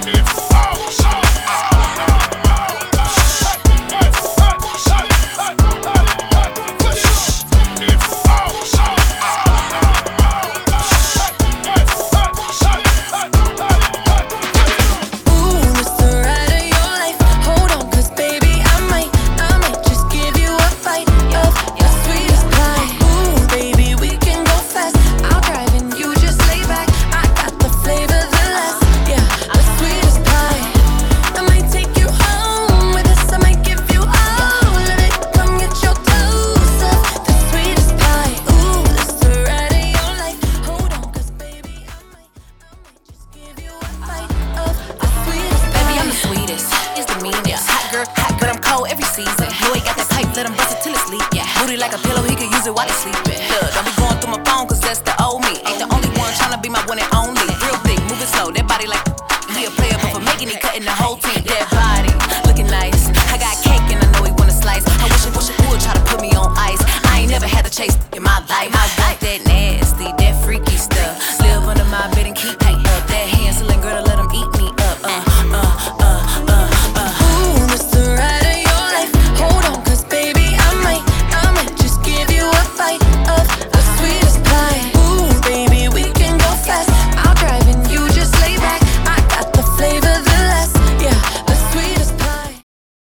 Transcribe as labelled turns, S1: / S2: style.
S1: But I'm cold every season. Boy, got that pipe, let him bust it till it's leak. Yeah, booty like a pillow.